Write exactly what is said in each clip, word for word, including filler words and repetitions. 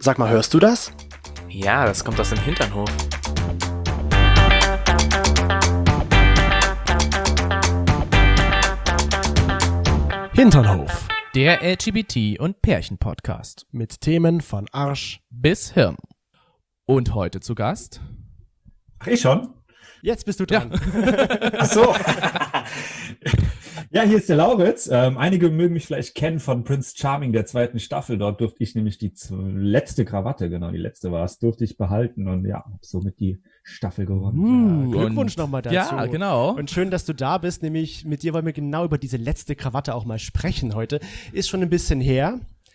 Sag mal, hörst du das? Ja, das kommt aus dem Hinternhof. Hinternhof. Der L G B T- und Pärchen-Podcast. Mit Themen von Arsch bis Hirn. Und heute zu Gast... Ach, ich schon? Jetzt bist du dran. Ja. Ach so. Ja, hier ist der Lauritz. Ähm, einige mögen mich vielleicht kennen von Prince Charming, der zweiten Staffel. Dort durfte ich nämlich die z- letzte Krawatte, genau, die letzte war es, durfte ich behalten und ja, hab somit die Staffel gewonnen. Uh, ja, Glückwunsch nochmal dazu. Ja, genau. Und schön, dass du da bist, nämlich mit dir wollen wir genau über diese letzte Krawatte auch mal sprechen heute. Ist schon ein bisschen her,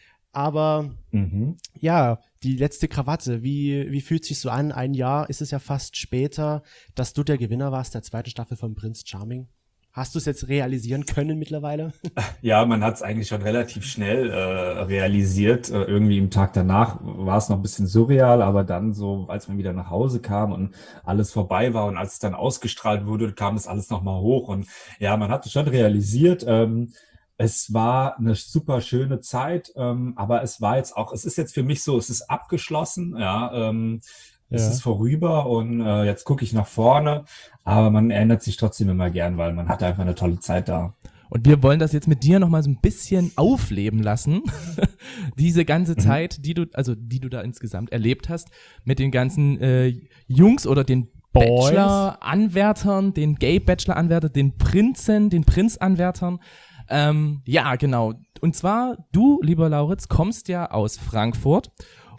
aber Mhm. ja, die letzte Krawatte, wie, wie fühlt sich so an? Ein Jahr ist es ja fast später, dass du der Gewinner warst der zweiten Staffel von Prince Charming. Hast du es jetzt realisieren können mittlerweile? Ja, man hat es eigentlich schon relativ schnell äh, realisiert. Äh, irgendwie im Tag danach war es noch ein bisschen surreal, aber dann so, als man wieder nach Hause kam und alles vorbei war und als es dann ausgestrahlt wurde, kam es alles nochmal hoch. Und ja, man hat es schon realisiert. Ähm, es war eine super schöne Zeit, ähm, aber es war jetzt auch, es ist jetzt für mich so, es ist abgeschlossen, ja, ähm, es Ja. ist vorüber und äh, jetzt gucke ich nach vorne, aber man erinnert sich trotzdem immer gern, weil man hatte einfach eine tolle Zeit da. Und wir wollen das jetzt mit dir nochmal so ein bisschen aufleben lassen. Diese ganze Zeit, die du, also die du da insgesamt erlebt hast, mit den ganzen äh, Jungs oder den Boys. Bachelor-Anwärtern, den Gay-Bachelor-Anwärtern, den Prinzen, den Prinz-Anwärtern. Ähm, ja, genau. Und zwar, du, lieber Lauritz, kommst ja aus Frankfurt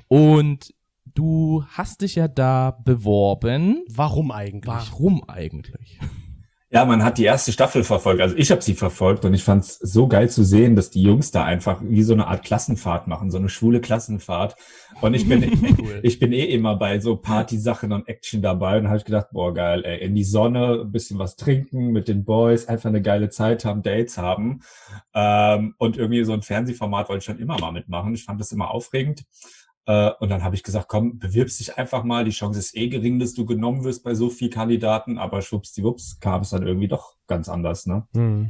und du hast dich ja da beworben. Warum eigentlich? Warum eigentlich? Ja, man hat die erste Staffel verfolgt, also ich habe sie verfolgt und ich fand es so geil zu sehen, dass die Jungs da einfach wie so eine Art Klassenfahrt machen, so eine schwule Klassenfahrt. Und ich bin Cool. ich bin eh immer bei so Partysachen und Action dabei und habe ich gedacht, boah geil, ey, in die Sonne, ein bisschen was trinken mit den Boys, einfach eine geile Zeit haben, Dates haben. Ähm, und irgendwie so ein Fernsehformat wollte ich schon immer mal mitmachen. Ich fand das immer aufregend. Äh, Und dann habe ich gesagt, komm, bewirbst dich einfach mal. Die Chance ist eh gering, dass du genommen wirst bei so vielen Kandidaten. Aber schwuppsdiwupps kam es dann irgendwie doch ganz anders, ne? Hm.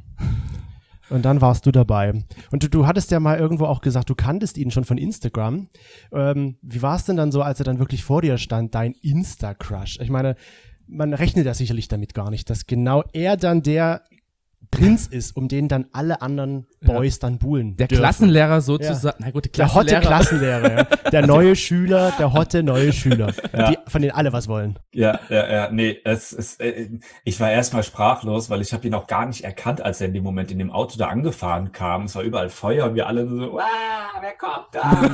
Und dann warst du dabei. Und du, du hattest ja mal irgendwo auch gesagt, du kanntest ihn schon von Instagram. Ähm, wie war es denn dann so, als er dann wirklich vor dir stand, dein Insta-Crush? Ich meine, man rechnet ja sicherlich damit gar nicht, dass genau er dann der Prinz ist, um den dann alle anderen Boys dann buhlen Der dürfen. Klassenlehrer sozusagen. Na gut, Der hotte Klassenlehrer. Klassenlehrer, ja. Der neue Schüler, der hotte neue Schüler, Ja. die, von denen alle was wollen. Ja, ja, ja, nee, es ist, äh, ich war erstmal sprachlos, weil ich habe ihn auch gar nicht erkannt, als er in dem Moment in dem Auto da angefahren kam. Es war überall Feuer und wir alle so, wow, wer kommt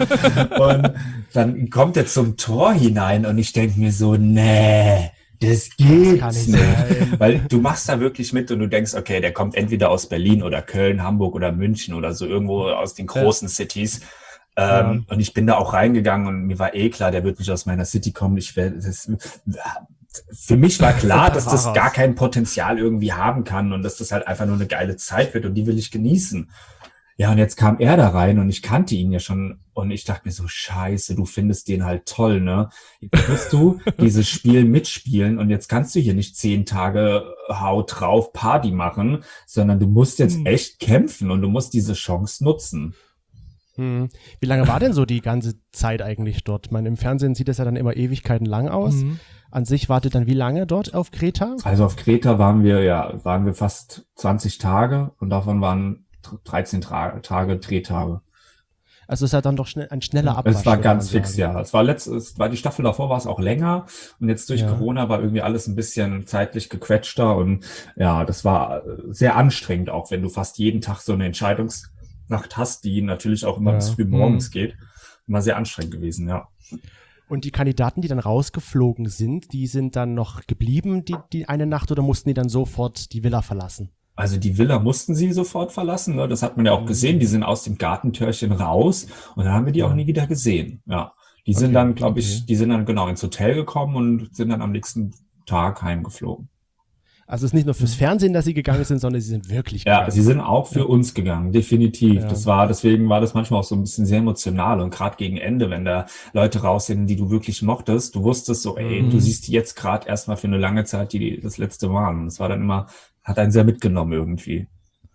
da? Und dann kommt er zum Tor hinein und ich denke mir so, nee, das geht kann nicht nicht. sein. Weil du machst da wirklich mit und du denkst, okay, der kommt entweder aus Berlin oder Köln, Hamburg oder München oder so irgendwo aus den großen Cities. Ähm, Und ich bin da auch reingegangen und mir war eh klar, der wird nicht aus meiner City kommen. Ich werde das, für mich war klar, dass das gar kein Potenzial irgendwie haben kann und dass das halt einfach nur eine geile Zeit wird und die will ich genießen. Ja, und jetzt kam er da rein und ich kannte ihn ja schon und ich dachte mir so, scheiße, du findest den halt toll, ne? Jetzt musst du dieses Spiel mitspielen und jetzt kannst du hier nicht zehn Tage Haut drauf Party machen, sondern du musst jetzt Hm. echt kämpfen und du musst diese Chance nutzen. Hm. Wie lange war denn so die ganze Zeit eigentlich dort? Ich meine, im Fernsehen sieht es ja dann immer Ewigkeiten lang aus. Mhm. An sich wartet dann wie lange dort auf Kreta? Also auf Kreta waren wir, ja, waren wir fast zwanzig Tage und davon waren dreizehn Tra- Tage Drehtage. Also ist ja dann doch schnell, ein schneller Abwasch. Es war würde ganz man fix, sagen. ja. Es war letzt, es war die Staffel davor war es auch länger und jetzt durch Ja. Corona war irgendwie alles ein bisschen zeitlich gequetschter und ja, das war sehr anstrengend, auch wenn du fast jeden Tag so eine Entscheidungsnacht hast, die natürlich auch immer Ja. bis früh morgens geht. Immer sehr anstrengend gewesen, ja. Und die Kandidaten, die dann rausgeflogen sind, die sind dann noch geblieben, die, die eine Nacht, oder mussten die dann sofort die Villa verlassen? Also die Villa mussten sie sofort verlassen, ne? Das hat man ja auch gesehen. Die sind aus dem Gartentürchen raus und dann haben wir die auch nie wieder gesehen. Ja, die sind Okay, dann, glaube okay. ich, die sind dann genau ins Hotel gekommen und sind dann am nächsten Tag heimgeflogen. Also es ist nicht nur fürs Fernsehen, dass sie gegangen sind, sondern sie sind wirklich Ja, gegangen. sie sind auch für uns gegangen, definitiv. Ja. Das war, deswegen war das manchmal auch so ein bisschen sehr emotional und gerade gegen Ende, wenn da Leute raus sind, die du wirklich mochtest, du wusstest so, ey, Mhm. du siehst die jetzt gerade erstmal für eine lange Zeit, die die das letzte waren. Und das war dann immer, hat einen sehr mitgenommen irgendwie.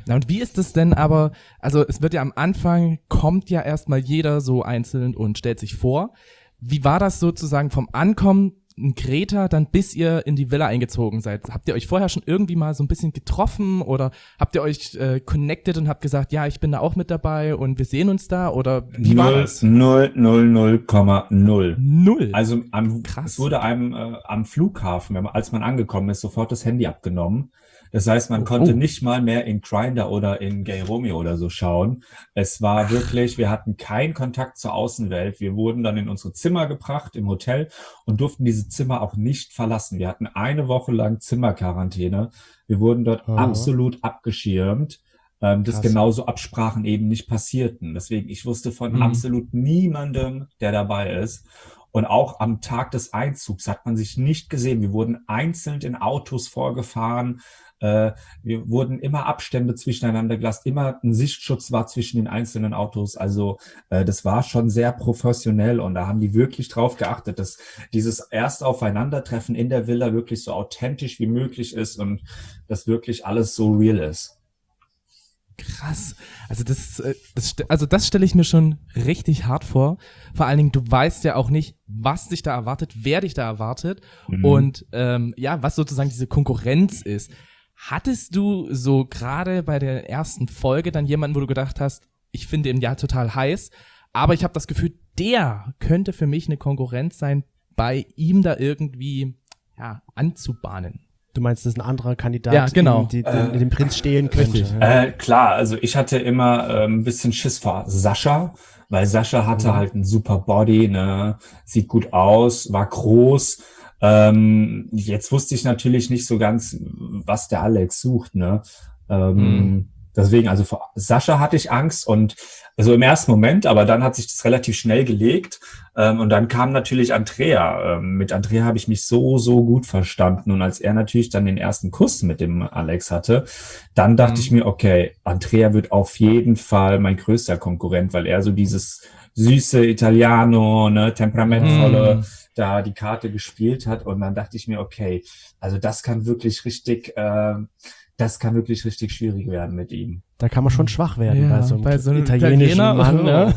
Na und wie ist es denn aber, also es wird ja am Anfang, kommt ja erstmal jeder so einzeln und stellt sich vor. Wie war das sozusagen vom Ankommen in Kreta dann bis ihr in die Villa eingezogen seid? Habt ihr euch vorher schon irgendwie mal so ein bisschen getroffen oder habt ihr euch äh, connected und habt gesagt, ja, ich bin da auch mit dabei und wir sehen uns da oder wie war das? null, null, null Komma null. Null. Also am, Krass. es wurde einem äh, am Flughafen, wenn man, als man angekommen ist, sofort das Handy abgenommen. Das heißt, man Oh, konnte oh. nicht mal mehr in Grindr oder in Gay Romeo oder so schauen. Es war wirklich, wir hatten keinen Kontakt zur Außenwelt. Wir wurden dann in unsere Zimmer gebracht im Hotel und durften diese Zimmer auch nicht verlassen. Wir hatten eine Woche lang Zimmerquarantäne. Wir wurden dort Oh. absolut abgeschirmt, ähm, dass Krass. genauso Absprachen eben nicht passierten. Deswegen, ich wusste von Mhm. absolut niemandem, der dabei ist. Und auch am Tag des Einzugs hat man sich nicht gesehen. Wir wurden einzeln in Autos vorgefahren. Äh, wir wurden immer Abstände zwischeneinander gelassen. Immer ein Sichtschutz war zwischen den einzelnen Autos. Also äh, das war schon sehr professionell. Und da haben die wirklich drauf geachtet, dass dieses erste Aufeinandertreffen in der Villa wirklich so authentisch wie möglich ist und dass wirklich alles so real ist. Krass. Also das, äh, das st- also das stelle ich mir schon richtig hart vor. Vor allen Dingen, du weißt ja auch nicht, was dich da erwartet, wer dich da erwartet Mhm. und ähm, ja, was sozusagen diese Konkurrenz ist. Hattest du so gerade bei der ersten Folge dann jemanden, wo du gedacht hast, ich finde ihn ja total heiß, aber ich habe das Gefühl, der könnte für mich eine Konkurrenz sein, bei ihm da irgendwie ja anzubahnen? Du meinst, das ist ein anderer Kandidat, Ja, genau. die, die, den, den Prinz stehlen könnte. Richtig. Ja. Äh, klar, also ich hatte immer äh, ein bisschen Schiss vor Sascha, weil Sascha hatte Mhm. halt einen super Body, ne, sieht gut aus, war groß. Ähm, jetzt wusste ich natürlich nicht so ganz, was der Alex sucht, ne. Ähm, Mhm. Deswegen, also vor Sascha hatte ich Angst und also im ersten Moment, aber dann hat sich das relativ schnell gelegt. Ähm, und dann kam natürlich Andrea. Ähm, mit Andrea habe ich mich so, so gut verstanden. Und als er natürlich dann den ersten Kuss mit dem Alex hatte, dann dachte Mhm. ich mir, okay, Andrea wird auf jeden Fall mein größter Konkurrent, weil er so dieses süße Italiano, ne, temperamentvolle, Mhm. da die Karte gespielt hat. Und dann dachte ich mir, okay, also das kann wirklich richtig, äh, das kann wirklich richtig schwierig werden mit ihm. Da kann man schon schwach werden Ja, bei so einem, bei so einem italienischen Italiener. Mann. Ne?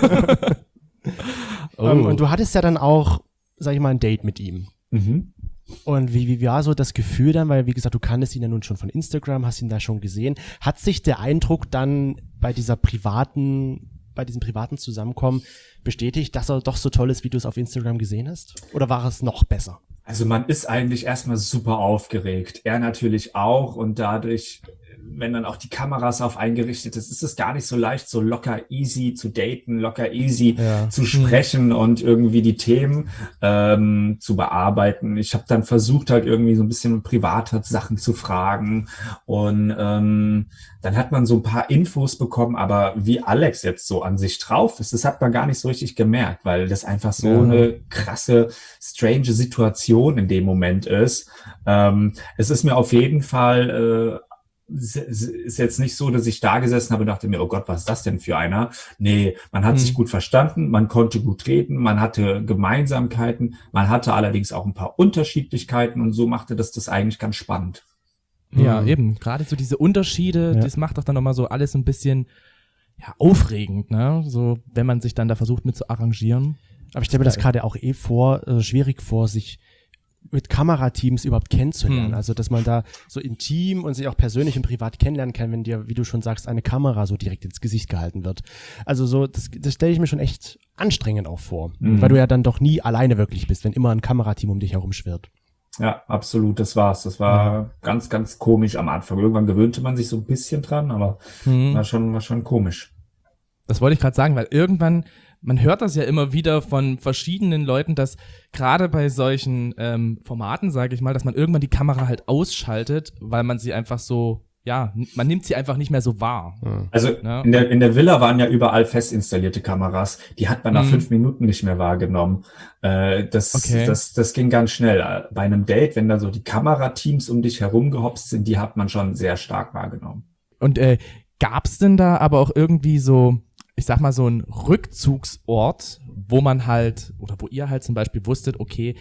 Oh. Ähm, und du hattest ja dann auch, sag ich mal, ein Date mit ihm. Mhm. Und wie, wie war so das Gefühl dann, weil wie gesagt, du kanntest ihn ja nun schon von Instagram, hast ihn da schon gesehen. Hat sich der Eindruck dann bei dieser privaten, bei diesem privaten Zusammenkommen bestätigt, dass er doch so toll ist, wie du es auf Instagram gesehen hast? Oder war es noch besser? Also man ist eigentlich erstmal super aufgeregt. Er natürlich auch und dadurch, wenn dann auch die Kameras auf eingerichtet ist, ist es gar nicht so leicht, so locker easy zu daten, locker easy Ja. zu sprechen und irgendwie die Themen ähm, zu bearbeiten. Ich habe dann versucht halt irgendwie so ein bisschen privater Sachen zu fragen und ähm, dann hat man so ein paar Infos bekommen, aber wie Alex jetzt so an sich drauf ist, das hat man gar nicht so richtig gemerkt, weil das einfach so Ja. eine krasse, strange Situation in dem Moment ist. Ähm, es ist mir auf jeden Fall äh, es ist jetzt nicht so, dass ich da gesessen habe und dachte mir, oh Gott, was ist das denn für einer? Nee, man hat Hm. sich gut verstanden, man konnte gut reden, man hatte Gemeinsamkeiten, man hatte allerdings auch ein paar Unterschiedlichkeiten und so machte das das eigentlich ganz spannend. Ja, Mhm. eben. Gerade so diese Unterschiede, Ja. das macht doch dann nochmal so alles ein bisschen ja, aufregend, ne? So, wenn man sich dann da versucht mit zu arrangieren. Aber ich stelle mir das gerade auch eh vor, äh, schwierig vor, sich mit Kamerateams überhaupt kennenzulernen. Hm. Also, dass man da so intim und sich auch persönlich und privat kennenlernen kann, wenn dir, wie du schon sagst, eine Kamera so direkt ins Gesicht gehalten wird. Also so, das, das stelle ich mir schon echt anstrengend auch vor. Mhm. Weil du ja dann doch nie alleine wirklich bist, wenn immer ein Kamerateam um dich herum schwirrt. Ja, absolut, das war's. Das war ganz, ganz komisch am Anfang. Irgendwann gewöhnte man sich so ein bisschen dran, aber Hm. war schon, war schon komisch. Das wollte ich gerade sagen, weil irgendwann, man hört das ja immer wieder von verschiedenen Leuten, dass gerade bei solchen ähm, Formaten, sage ich mal, dass man irgendwann die Kamera halt ausschaltet, weil man sie einfach so, ja, n- man nimmt sie einfach nicht mehr so wahr. Also Ja. in der, in der Villa waren ja überall fest installierte Kameras. Die hat man nach Mhm. fünf Minuten nicht mehr wahrgenommen. Äh, das, Okay. das, das ging ganz schnell. Bei einem Date, wenn da so die Kamerateams um dich herum gehopst sind, die hat man schon sehr stark wahrgenommen. Und äh, gab's denn da aber auch irgendwie so, ich sag mal, so einen Rückzugsort, wo man halt, oder wo ihr halt zum Beispiel wusstet, okay,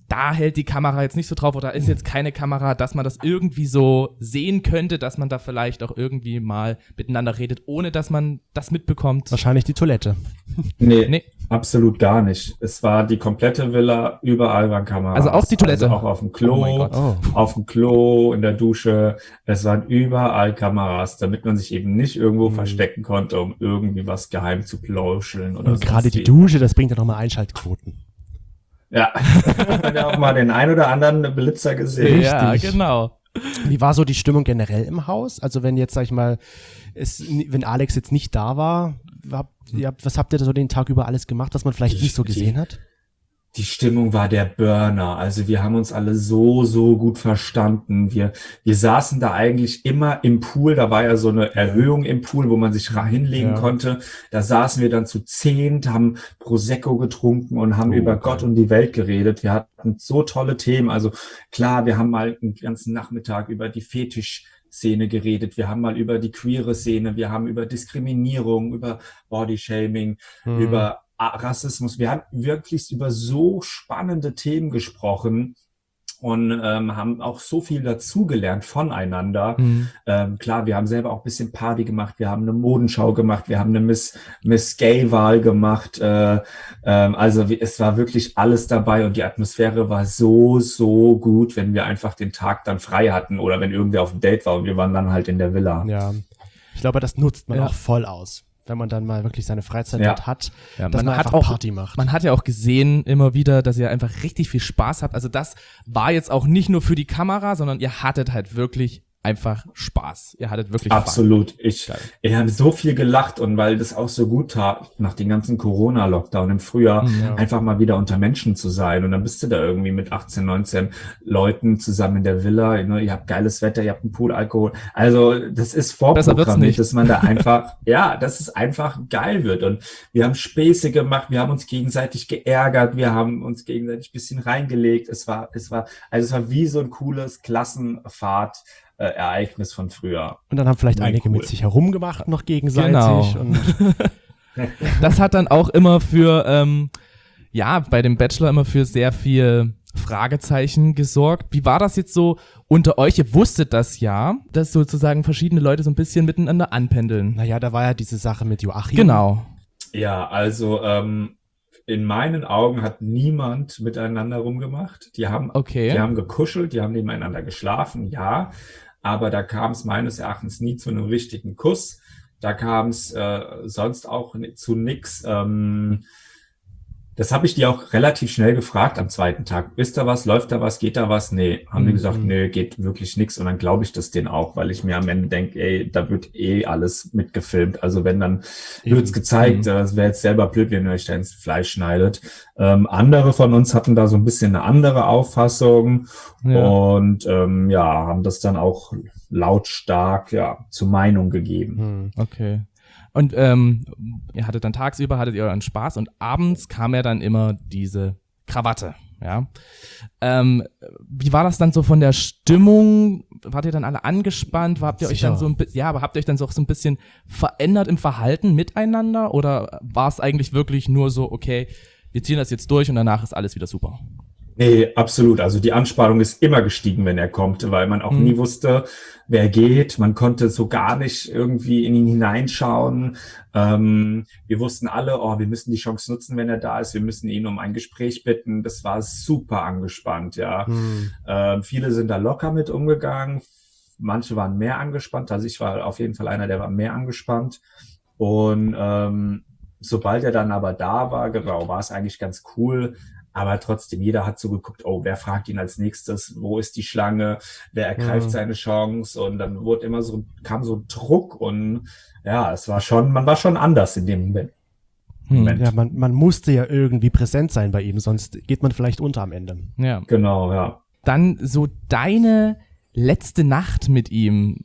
da hält die Kamera jetzt nicht so drauf oder ist jetzt keine Kamera, dass man das irgendwie so sehen könnte, dass man da vielleicht auch irgendwie mal miteinander redet, ohne dass man das mitbekommt? Wahrscheinlich die Toilette. Nee, Nee. absolut gar nicht. Es war die komplette Villa, überall waren Kameras. Also auch die Toilette? Also auch auf dem Klo, Oh mein Gott. Oh. auf dem Klo, in der Dusche. Es waren überall Kameras, damit man sich eben nicht irgendwo Mhm. verstecken konnte, um irgendwie was geheim zu plauscheln oder Und gerade sonst die wie. Dusche, das bringt ja nochmal Einschaltquoten. Ja, hat man ja auch mal den ein oder anderen Blitzer gesehen. Ja, Richtig. genau. Wie war so die Stimmung generell im Haus? Also wenn jetzt, sag ich mal, es, wenn Alex jetzt nicht da war, habt, ihr habt, was habt ihr da so den Tag über alles gemacht, was man vielleicht Die- nicht so die- gesehen hat? Die Stimmung war der Burner. Also wir haben uns alle so, so gut verstanden. Wir, wir saßen da eigentlich immer im Pool. Da war ja so eine Erhöhung im Pool, wo man sich ra- hinlegen Ja. konnte. Da saßen wir dann zu zehnt, haben Prosecco getrunken und haben Oh, über geil. Gott und die Welt geredet. Wir hatten so tolle Themen. Also klar, wir haben mal einen ganzen Nachmittag über die Fetisch Szene geredet. Wir haben mal über die queere Szene. Wir haben über Diskriminierung, über Bodyshaming, Hm. über A- Rassismus. Wir haben wirklich über so spannende Themen gesprochen und ähm, haben auch so viel dazugelernt voneinander. Mhm. Ähm, klar, wir haben selber auch ein bisschen Party gemacht. Wir haben eine Modenschau gemacht. Wir haben eine Miss, Miss Gay-Wahl gemacht. Äh, ähm, also wie, es war wirklich alles dabei und die Atmosphäre war so, so gut, wenn wir einfach den Tag dann frei hatten oder wenn irgendwer auf dem Date war und wir waren dann halt in der Villa. Ja, ich glaube, das nutzt man Ja. auch voll aus, wenn man dann mal wirklich seine Freizeit Ja. dort hat, Ja, dass man man, hat einfach auch- Party macht. Man hat ja auch gesehen immer wieder, dass ihr einfach richtig viel Spaß habt. Also das war jetzt auch nicht nur für die Kamera, sondern ihr hattet halt wirklich einfach Spaß. Ihr hattet wirklich Absolut. Ich, Geil. ich habe so viel gelacht und weil das auch so gut tat, nach dem ganzen Corona-Lockdown im Frühjahr, Fun. Ja. einfach mal wieder unter Menschen zu sein. Und dann bist du da irgendwie mit achtzehn, neunzehn Leuten zusammen in der Villa. Ne? Ihr habt geiles Wetter, ihr habt einen Pool, Alkohol. Also das ist Besser wird's vorprogrammiert, nicht. dass man da einfach, ja, dass es einfach geil wird. Und wir haben Späße gemacht, wir haben uns gegenseitig geärgert, wir haben uns gegenseitig ein bisschen reingelegt. Es war, es war, also es war wie so ein cooles Klassenfahrt. Äh, Ereignis von früher. Und dann haben vielleicht Nein, einige cool. mit sich herumgemacht noch gegenseitig. Genau. Und Das hat dann auch immer für, ähm, ja, bei dem Bachelor immer für sehr viel Fragezeichen gesorgt. Wie war das jetzt so unter euch? Ihr wusstet das ja, dass sozusagen verschiedene Leute so ein bisschen miteinander anpendeln. naja, da war ja diese Sache mit Joachim. Genau. Ja, also ähm, in meinen Augen hat niemand miteinander rumgemacht. Die haben, Okay. die haben gekuschelt, die haben nebeneinander geschlafen, ja. Aber da kam es meines Erachtens nie zu einem richtigen Kuss. Da kam es äh, sonst auch ni- zu nix. Ähm, das habe ich die auch relativ schnell gefragt am zweiten Tag. Ist da was? Läuft da was? Geht da was? Nee. Haben die Mhm. gesagt, nee, geht wirklich nix. Und dann glaube ich das denen auch, weil ich mir am Ende denke, ey, da wird eh alles mitgefilmt. Also wenn, dann Eben. wird's gezeigt. Mhm. Das wäre jetzt selber blöd, wenn ihr euch da ins Fleisch schneidet. Ähm, andere von uns hatten da so ein bisschen eine andere Auffassung Ja. und ähm, ja, haben das dann auch lautstark ja zur Meinung gegeben. Hm. Okay. Und ähm, ihr hattet dann tagsüber, hattet ihr euren Spaß und abends kam ja dann immer diese Krawatte, ja. Ähm, wie war das dann so von der Stimmung? Wart ihr dann alle angespannt? Habt ihr euch Sicher. dann so ein bisschen, ja, aber habt ihr euch dann so, auch so ein bisschen verändert im Verhalten miteinander? Oder war es eigentlich wirklich nur so, okay, wir ziehen das jetzt durch und danach ist alles wieder super? Nee, absolut. Also die Anspannung ist immer gestiegen, wenn er kommt, weil man auch Mhm. nie wusste, wer geht. Man konnte so gar nicht irgendwie in ihn hineinschauen. Ähm, wir wussten alle, oh, wir müssen die Chance nutzen, wenn er da ist. Wir müssen ihn um ein Gespräch bitten. Das war super angespannt, ja. Hm. Ähm, viele sind da locker mit umgegangen. Manche waren mehr angespannt. Also ich war auf jeden Fall einer, der war mehr angespannt. Und ähm, sobald er dann aber da war, genau, war es eigentlich ganz cool. Aber trotzdem, jeder hat so geguckt, oh, wer fragt ihn als nächstes? Wo ist die Schlange? Wer ergreift Ja. seine Chance? Und dann wurde immer so, kam so ein Druck und ja, es war schon, man war schon anders in dem Moment. Hm. Moment. Ja, man, man musste ja irgendwie präsent sein bei ihm, sonst geht man vielleicht unter am Ende. Ja. Genau, ja. Dann so deine letzte Nacht mit ihm.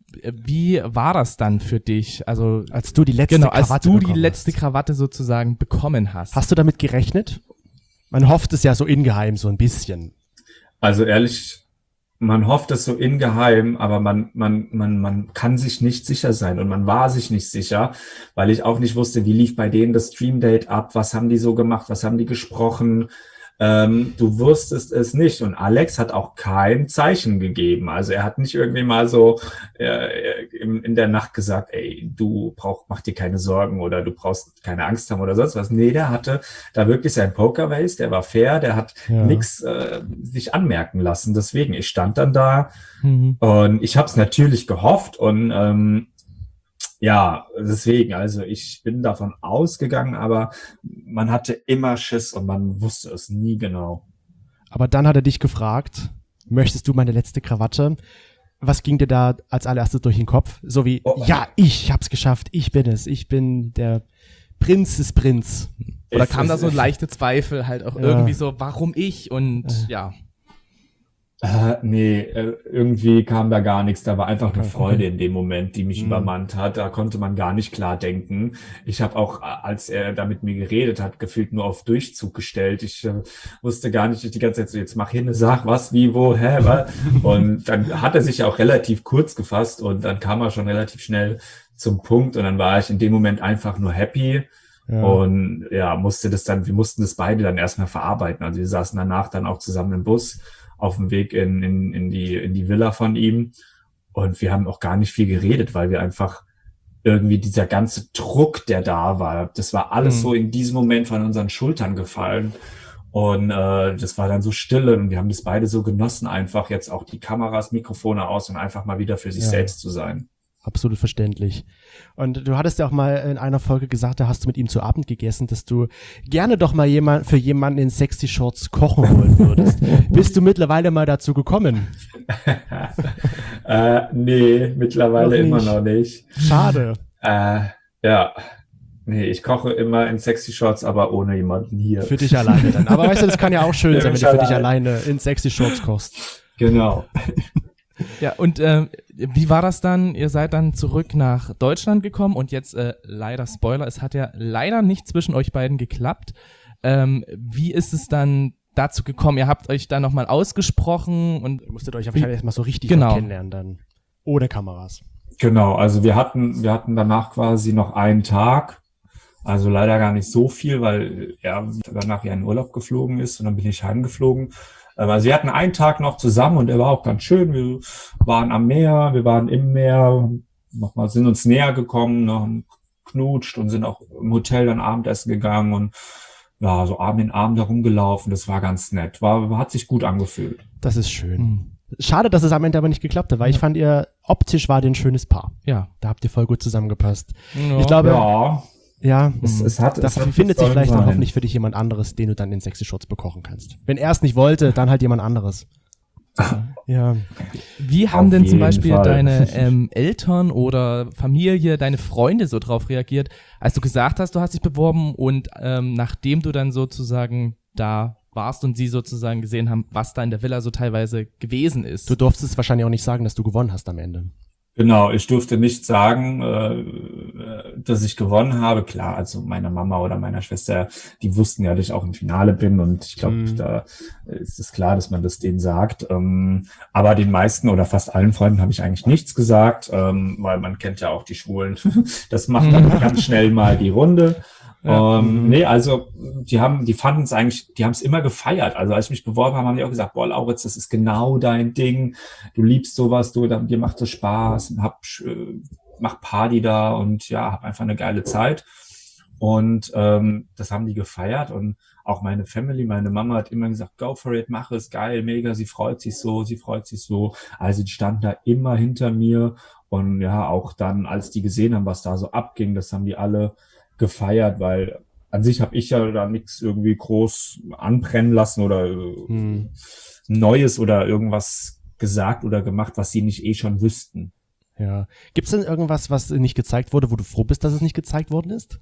Wie war das dann für dich? Also Als du die letzte genau, als Krawatte du die bekommen letzte hast. Krawatte sozusagen bekommen hast. Hast du damit gerechnet? Man hofft es ja so ingeheim so ein bisschen. Also ehrlich, man hofft es so ingeheim, aber man, man, man, man kann sich nicht sicher sein und man war sich nicht sicher, weil ich auch nicht wusste, wie lief bei denen das Stream Date ab, was haben die so gemacht, was haben die gesprochen, ähm, du wusstest es nicht. Und Alex hat auch kein Zeichen gegeben. Also er hat nicht irgendwie mal so äh, in, in der Nacht gesagt, ey, du brauch, mach dir keine Sorgen oder du brauchst keine Angst haben oder sonst was. Nee, der hatte da wirklich sein Pokerface, der war fair, der hat Ja. nichts äh, sich anmerken lassen. Deswegen, ich stand dann da Mhm. und ich habe es natürlich gehofft und ähm, ja, deswegen, also ich bin davon ausgegangen, aber man hatte immer Schiss und man wusste es nie genau. Aber dann hat er dich gefragt, möchtest du meine letzte Krawatte? Was ging dir da als allererstes durch den Kopf? So wie, Oh. ja, ich hab's geschafft, ich bin es, ich bin der Prinz des Prinz. Oder Es kam da ist- so leichte Zweifel halt auch Ja. irgendwie so, warum ich und ja. Äh, nee, äh, irgendwie kam da gar nichts. Da war einfach eine Okay, Freude okay. in dem Moment, die mich Mhm. übermannt hat. Da konnte man gar nicht klar denken. Ich habe auch, äh, als er da mit mir geredet hat, gefühlt nur auf Durchzug gestellt. Ich äh, wusste gar nicht, ich die ganze Zeit so, jetzt mach hin, sag was, wie, wo, hä, was? Und dann hat er sich ja auch relativ kurz gefasst und dann kam er schon relativ schnell zum Punkt und dann war ich in dem Moment einfach nur happy. Ja. Und ja, musste das dann, wir mussten das beide dann erstmal verarbeiten. Also wir saßen danach dann auch zusammen im Bus auf dem Weg in, in, in die, in die Villa von ihm. Und wir haben auch gar nicht viel geredet, weil wir einfach irgendwie dieser ganze Druck, der da war, das war alles Mhm. so in diesem Moment von unseren Schultern gefallen. Und äh, das war dann so stille und wir haben das beide so genossen, einfach jetzt auch die Kameras, Mikrofone aus und einfach mal wieder für sich Ja. selbst zu sein. Absolut verständlich. Und du hattest ja auch mal in einer Folge gesagt, da hast du mit ihm zu Abend gegessen, dass du gerne doch mal jemand, für jemanden in Sexy Shorts kochen wollen würdest. Bist du mittlerweile mal dazu gekommen? äh, nee, mittlerweile Noch immer nicht. noch nicht. Schade. Äh, ja, nee, ich koche immer in Sexy Shorts, aber ohne jemanden hier. Für dich alleine dann. Aber weißt du, das kann ja auch schön Für sein, wenn mich du für dich allein. alleine in Sexy Shorts kochst. Genau. Ja, und ähm, wie war das dann? Ihr seid dann zurück nach Deutschland gekommen und jetzt äh, leider Spoiler, es hat ja leider nicht zwischen euch beiden geklappt. Ähm, wie ist es dann dazu gekommen? Ihr habt euch dann nochmal ausgesprochen und Ihr musstet euch ja wahrscheinlich erstmal so richtig Genau. auch kennenlernen dann. Ohne Kameras. Genau, also wir hatten, wir hatten danach quasi noch einen Tag. Also leider gar nicht so viel, weil er danach ja in Urlaub geflogen ist und dann bin ich heimgeflogen. Ähm, Also wir hatten einen Tag noch zusammen und er war auch ganz schön. Wir waren am Meer, wir waren im Meer, nochmal sind uns näher gekommen, noch knutscht und sind auch im Hotel dann Abendessen gegangen und ja, so Arm in Arm da rumgelaufen. Das war ganz nett. War, hat sich gut angefühlt. Das ist schön. Mhm. Schade, dass es am Ende aber nicht geklappt hat, weil ich fand, ihr optisch war ein schönes Paar. ja. Da habt ihr voll gut zusammengepasst. Ja. Ich glaube, Ja, ja, es, es hat, da es hat findet sich sollen vielleicht dann sein. hoffentlich für dich jemand anderes, den du dann in Sexy Shorts bekochen kannst. Wenn er es nicht wollte, dann halt jemand anderes. Ja. Wie haben Auf denn zum jeden Beispiel Fall. deine ähm, Eltern oder Familie, deine Freunde so drauf reagiert, als du gesagt hast, du hast dich beworben und ähm, nachdem du dann sozusagen da warst und sie sozusagen gesehen haben, was da in der Villa so teilweise gewesen ist? Du durftest wahrscheinlich auch nicht sagen, dass du gewonnen hast am Ende. Genau, ich durfte nicht sagen, äh, dass ich gewonnen habe. Klar, also meiner Mama oder meiner Schwester, die wussten ja, dass ich auch im Finale bin und ich glaube, Mhm. da ist es klar, dass man das denen sagt. Ähm, aber den meisten oder fast allen Freunden habe ich eigentlich nichts gesagt, ähm, weil man kennt ja auch die Schwulen. Das macht dann ganz schnell mal die Runde. Ja. Ähm, Mhm. Nee, also die haben, die fanden es eigentlich, die haben es immer gefeiert. Also als ich mich beworben habe, haben die auch gesagt, boah, Lauritz, das ist genau dein Ding. Du liebst sowas, du, dann, dir macht es Spaß, hab, äh, mach Party da und ja, hab einfach eine geile Zeit. Und ähm, das haben die gefeiert und auch meine Family, meine Mama hat immer gesagt, go for it, mach es, geil, mega, sie freut sich so, sie freut sich so. Also die standen da immer hinter mir und ja, auch dann, als die gesehen haben, was da so abging, das haben die alle gefeiert, weil an sich habe ich ja da nichts irgendwie groß anbrennen lassen oder äh, Hm. Neues oder irgendwas gesagt oder gemacht, was sie nicht eh schon wüssten. Ja. Gibt's denn irgendwas, was nicht gezeigt wurde, wo du froh bist, dass es nicht gezeigt worden ist?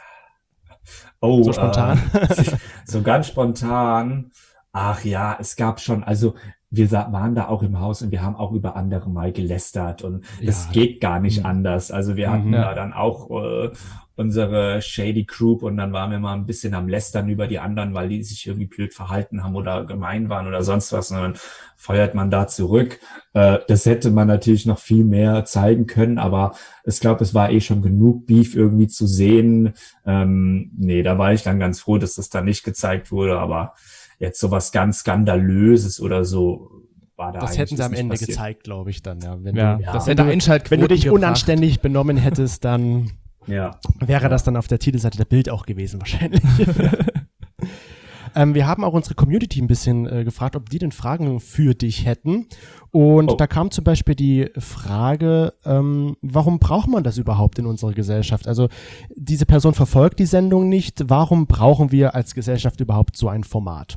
Oh, So spontan? Äh, so ganz spontan. Ach ja, es gab schon, also wir sa- waren da auch im Haus und wir haben auch über andere mal gelästert und das Ja. geht gar nicht Mhm. anders. Also wir hatten Mhm. da dann auch äh, unsere Shady Group und dann waren wir mal ein bisschen am Lästern über die anderen, weil die sich irgendwie blöd verhalten haben oder gemein waren oder sonst was und dann feuert man da zurück. Äh, das hätte man natürlich noch viel mehr zeigen können, aber ich glaube, es war eh schon genug Beef irgendwie zu sehen. Ähm, nee, da war ich dann ganz froh, dass das da nicht gezeigt wurde, aber jetzt sowas ganz Skandalöses oder so war da Das eigentlich hätten sie am nicht Ende passiert. gezeigt, glaube ich dann, ja. Wenn Ja, du, das wenn hätte du, Einschaltquoten wenn du dich gebracht. unanständig benommen hättest, dann Ja. wäre das dann auf der Titelseite der Bild auch gewesen wahrscheinlich. ähm, wir haben auch unsere Community ein bisschen äh, gefragt, ob die denn Fragen für dich hätten. Und Oh. da kam zum Beispiel die Frage, ähm, warum braucht man das überhaupt in unserer Gesellschaft? Also diese Person verfolgt die Sendung nicht. Warum brauchen wir als Gesellschaft überhaupt so ein Format?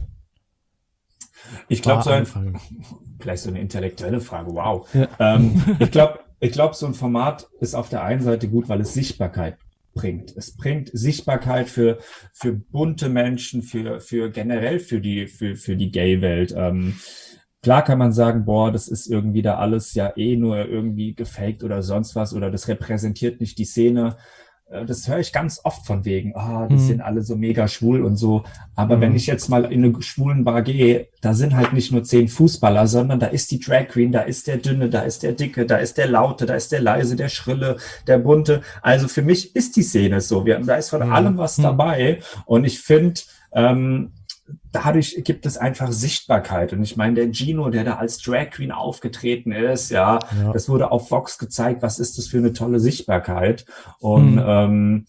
Ich glaube, War so eine ein, Frage. vielleicht so eine intellektuelle Frage, wow. Ja. Ähm, ich glaube, ich glaube, so ein Format ist auf der einen Seite gut, weil es Sichtbarkeit bringt. Es bringt Sichtbarkeit für, für bunte Menschen, für, für generell für die, für, für die Gay-Welt. Ähm, klar kann man sagen, boah, das ist irgendwie da alles ja eh nur irgendwie gefaked oder sonst was oder das repräsentiert nicht die Szene. Äh, Das höre ich ganz oft von wegen, ah, die Mhm. sind alle so mega schwul und so. Aber Mhm. wenn ich jetzt mal in eine schwulen Bar gehe, da sind halt nicht nur zehn Fußballer, sondern da ist die Drag Queen, da ist der Dünne, da ist der Dicke, da ist der Laute, da ist der Leise, der Schrille, der Bunte. Also für mich ist die Szene so. Wir, da ist von Mhm. allem was Mhm. dabei. Und ich finde, ähm, dadurch gibt es einfach Sichtbarkeit. Und ich meine, der Gino, der da als Drag Queen aufgetreten ist, ja, Ja. das wurde auf Vox gezeigt. Was ist das für eine tolle Sichtbarkeit? Und Mhm. ähm,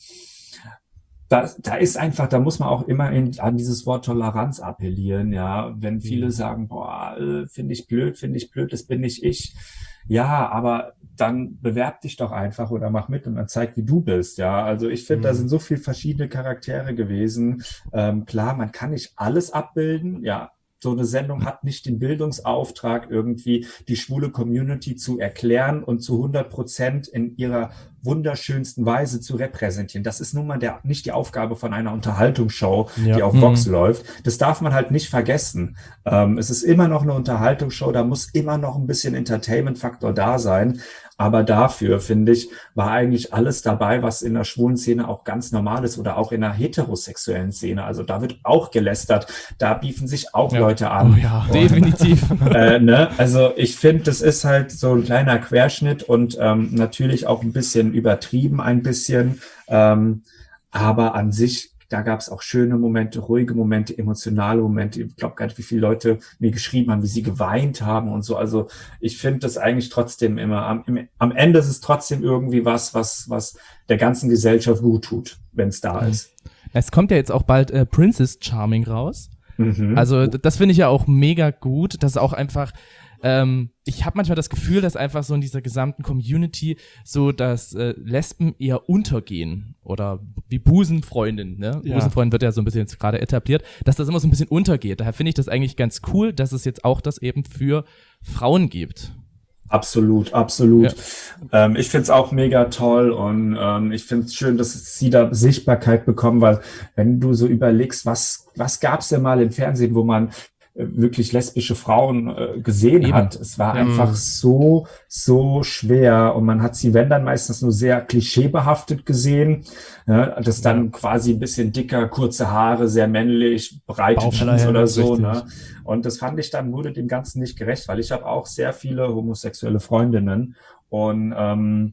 da, da ist einfach, da muss man auch immer in, an dieses Wort Toleranz appellieren, ja. Wenn viele Mhm. sagen, boah, äh, finde ich blöd, finde ich blöd, das bin nicht ich. Ja, aber dann bewerb dich doch einfach oder mach mit und dann zeig, wie du bist, ja. Also ich finde, da Mhm. sind so viele verschiedene Charaktere gewesen. Ähm, klar, man kann nicht alles abbilden, ja. So eine Sendung hat nicht den Bildungsauftrag, irgendwie die schwule Community zu erklären und zu hundert Prozent in ihrer wunderschönsten Weise zu repräsentieren. Das ist nun mal der, nicht die Aufgabe von einer Unterhaltungsshow, Ja. die auf Mhm. Vox läuft. Das darf man halt nicht vergessen. Ähm, es ist immer noch eine Unterhaltungsshow, da muss immer noch ein bisschen Entertainment-Faktor da sein. Aber dafür, finde ich, war eigentlich alles dabei, was in der schwulen Szene auch ganz normal ist oder auch in der heterosexuellen Szene. Also da wird auch gelästert, da biefen sich auch Ja. Leute an. Oh ja. Und, Definitiv. äh, ne? Also ich finde, das ist halt so ein kleiner Querschnitt und ähm, natürlich auch ein bisschen übertrieben, ein bisschen. Ähm, aber an sich, da gab es auch schöne Momente, ruhige Momente, emotionale Momente. Ich glaube gar nicht, wie viele Leute mir geschrieben haben, wie sie geweint haben und so. Also ich finde das eigentlich trotzdem immer, am, im, am Ende ist es trotzdem irgendwie was, was, was der ganzen Gesellschaft gut tut, wenn es da Mhm. ist. Es kommt ja jetzt auch bald äh, Princess Charming raus. Mhm. Also d- das finde ich ja auch mega gut, dass auch einfach, ähm, ich habe manchmal das Gefühl, dass einfach so in dieser gesamten Community so, dass äh, Lesben eher untergehen oder wie Busenfreundin, ne? Ja. Busenfreundin wird ja so ein bisschen jetzt gerade etabliert, dass das immer so ein bisschen untergeht. Daher finde ich das eigentlich ganz cool, dass es jetzt auch das eben für Frauen gibt. Absolut, absolut. Ähm, ich find's auch mega toll und ähm, ich find's schön, dass sie da Sichtbarkeit bekommen, weil wenn du so überlegst, was was gab's denn mal im Fernsehen, wo man äh, wirklich lesbische Frauen äh, gesehen Eben. hat? Es war Ja. einfach so, so schwer und man hat sie, wenn dann meistens nur sehr klischeebehaftet gesehen, ja, das dann Ja. quasi ein bisschen dicker, kurze Haare, sehr männlich, breite Bauchfellhemd, Jeans oder so, richtig. ne? Und das fand ich dann, wurde dem Ganzen nicht gerecht, weil ich habe auch sehr viele homosexuelle Freundinnen und ähm,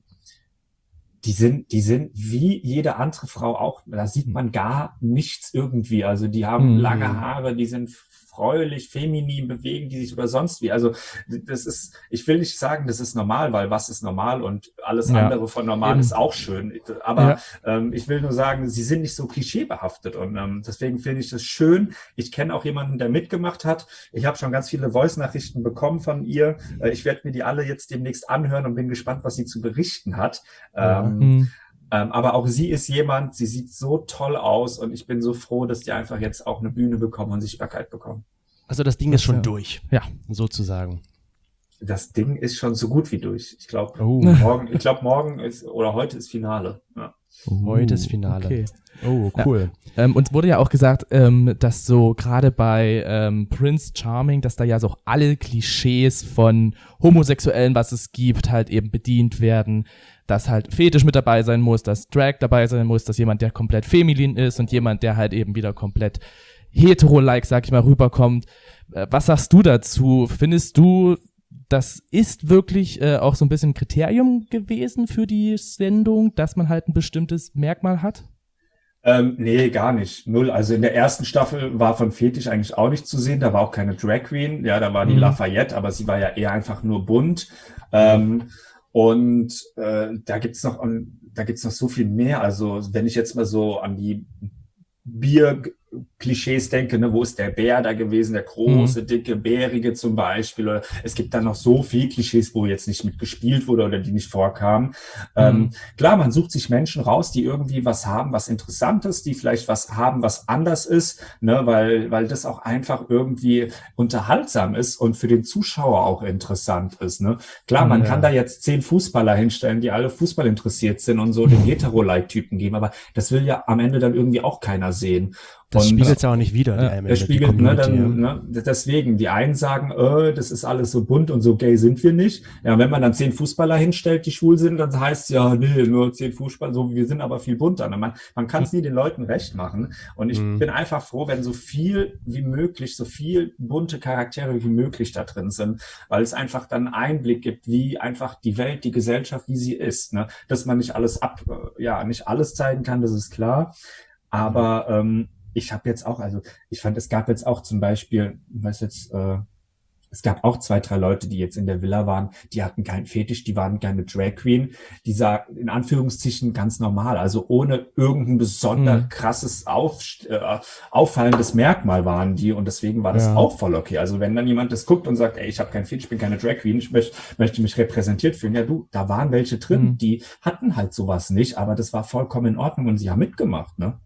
die sind, die sind wie jede andere Frau auch, da sieht man gar nichts irgendwie. Also die haben Mhm. lange Haare, die sind fröhlich, feminin, bewegen die sich oder sonst wie. Also das ist, ich will nicht sagen, das ist normal, weil was ist normal und alles Ja. andere von normal Eben. ist auch schön. Aber Ja. ähm, ich will nur sagen, sie sind nicht so klischeebehaftet und ähm, deswegen finde ich das schön. Ich kenne auch jemanden, der mitgemacht hat. Ich habe schon ganz viele Voice-Nachrichten bekommen von ihr. Äh, ich werde mir die alle jetzt demnächst anhören und bin gespannt, was sie zu berichten hat. Ja. Ähm, Mhm. ähm, aber auch sie ist jemand, sie sieht so toll aus und ich bin so froh, dass die einfach jetzt auch eine Bühne bekommen und Sichtbarkeit bekommen. Also das Ding ist schon Ja. durch, Ja. sozusagen. Das Ding ist schon so gut wie durch. Ich glaube, Oh. morgen, ich glaube, morgen ist oder heute ist Finale. Ja. Uh, Heute das Finale. Okay. Oh, cool. Ja. Ähm, uns wurde ja auch gesagt, ähm, dass so gerade bei ähm, Prince Charming, dass da ja so alle Klischees von Homosexuellen, was es gibt, halt eben bedient werden, dass halt Fetisch mit dabei sein muss, dass Drag dabei sein muss, dass jemand, der komplett feminin ist und jemand, der halt eben wieder komplett hetero-like, sag ich mal, rüberkommt. Äh, was sagst du dazu? Findest du, das ist wirklich äh, auch so ein bisschen ein Kriterium gewesen für die Sendung, dass man halt ein bestimmtes Merkmal hat? Ähm, nee, gar nicht. Null. Also in der ersten Staffel war von Fetisch eigentlich auch nicht zu sehen. Da war auch keine Drag Queen. Ja, da war die Mhm. Lafayette, aber sie war ja eher einfach nur bunt. Ähm, und äh, da gibt's noch, da gibt's noch so viel mehr. Also wenn ich jetzt mal so an die Bier-Klischees denke, ne, wo ist der Bär da gewesen, der große, Mhm. dicke, bärige zum Beispiel. Oder es gibt dann noch so viel Klischees, wo jetzt nicht mitgespielt wurde oder die nicht vorkamen. Mhm. Ähm, klar, man sucht sich Menschen raus, die irgendwie was haben, was Interessantes, die vielleicht was haben, was anders ist, ne, weil, weil das auch einfach irgendwie unterhaltsam ist und für den Zuschauer auch interessant ist, ne. Klar, man Mhm. kann da jetzt zehn Fußballer hinstellen, die alle Fußball interessiert sind und so den Hetero-like-Typen geben, aber das will ja am Ende dann irgendwie auch keiner sehen. Das Und spiegelt ja auch nicht wider, Ja, die am das Ende, die spiegelt, ne, Community. dann, ne, deswegen, die einen sagen, äh, das ist alles so bunt und so gay sind wir nicht. Ja, wenn man dann zehn Fußballer hinstellt, die schwul sind, dann heißt ja, nee, nur zehn Fußballer, so, wir sind aber viel bunter. Man, man kann es nie den Leuten recht machen. Und ich Mhm. bin einfach froh, wenn so viel wie möglich, so viel bunte Charaktere wie möglich da drin sind, weil es einfach dann Einblick gibt, wie einfach die Welt, die Gesellschaft, wie sie ist, ne, dass man nicht alles ab, äh, ja, nicht alles zeigen kann, das ist klar. Aber, ähm, ich habe jetzt auch, also ich fand, es gab jetzt auch zum Beispiel, was jetzt, äh, es gab auch zwei, drei Leute, die jetzt in der Villa waren, die hatten keinen Fetisch, die waren keine Drag Queen, die sah in Anführungszeichen ganz normal, also ohne irgendein besonders Mhm. krasses, auf, äh, auffallendes Merkmal waren die und deswegen war das Ja. auch voll okay. Also wenn dann jemand das guckt und sagt, ey, ich habe keinen Fetisch, ich bin keine Drag Queen, ich möchte, möchte mich repräsentiert fühlen, ja du, da waren welche drin, Mhm. die hatten halt sowas nicht, aber das war vollkommen in Ordnung und sie haben mitgemacht, ne?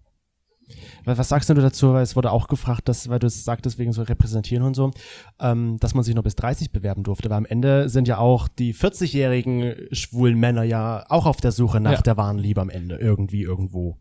Was, was sagst du dazu? Weil es wurde auch gefragt, dass, weil du es sagtest, wegen so repräsentieren und so, ähm, dass man sich nur bis dreißig bewerben durfte. Weil am Ende sind ja auch die vierzig-jährigen schwulen Männer ja auch auf der Suche nach Ja. der wahren Liebe am Ende, irgendwie, irgendwo.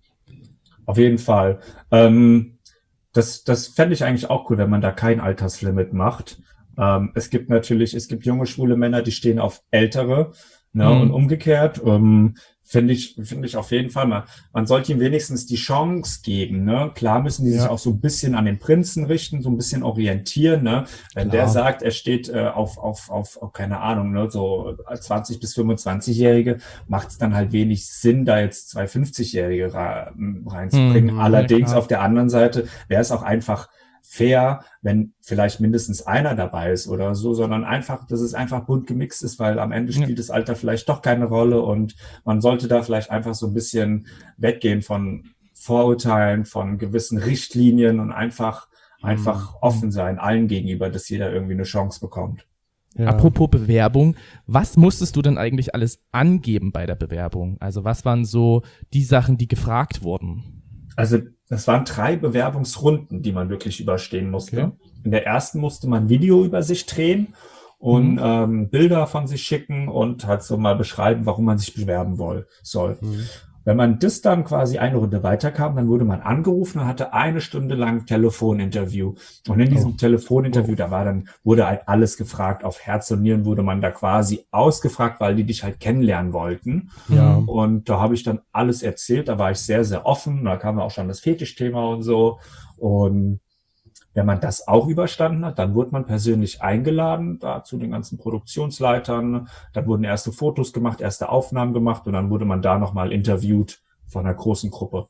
Auf jeden Fall. Ähm, das das fände ich eigentlich auch cool, wenn man da kein Alterslimit macht. Ähm, es gibt natürlich, es gibt junge schwule Männer, die stehen auf ältere, ne, Mhm. und umgekehrt. Ähm, finde ich, finde ich auf jeden Fall mal. Man sollte ihm wenigstens die Chance geben, ne. Klar müssen die sich Ja. auch so ein bisschen an den Prinzen richten, so ein bisschen orientieren, ne. Wenn Klar. der sagt, er steht äh, auf, auf, auf, auf, keine Ahnung, ne, so zwanzig bis fünfundzwanzig-Jährige, macht es dann halt wenig Sinn, da jetzt zwei fünfzig-Jährige ra- reinzubringen. Mhm, Allerdings ja, klar. auf der anderen Seite wäre es auch einfach fair, wenn vielleicht mindestens einer dabei ist oder so, sondern einfach, dass es einfach bunt gemixt ist, weil am Ende Ja. spielt das Alter vielleicht doch keine Rolle und man sollte da vielleicht einfach so ein bisschen weggehen von Vorurteilen, von gewissen Richtlinien und einfach, einfach offen sein, allen gegenüber, dass jeder irgendwie eine Chance bekommt. Ja. Apropos Bewerbung, was musstest du denn eigentlich alles angeben bei der Bewerbung? Also was waren so die Sachen, die gefragt wurden? Also das waren drei Bewerbungsrunden, die man wirklich überstehen musste. Okay. In der ersten musste man ein Video über sich drehen und Mhm. ähm, Bilder von sich schicken und halt so mal beschreiben, warum man sich bewerben woll, soll. Mhm. Wenn man das dann quasi eine Runde weiterkam, dann wurde man angerufen und hatte eine Stunde lang Telefoninterview. Und in diesem Oh. Telefoninterview, da war dann, wurde halt alles gefragt. Auf Herz und Nieren wurde man da quasi ausgefragt, weil die dich halt kennenlernen wollten. Ja. Und da habe ich dann alles erzählt. Da war ich sehr, sehr offen. Da kam auch schon das Fetischthema und so. Und wenn man das auch überstanden hat, dann wurde man persönlich eingeladen, da zu den ganzen Produktionsleitern. Dann wurden erste Fotos gemacht, erste Aufnahmen gemacht und dann wurde man da nochmal interviewt von einer großen Gruppe.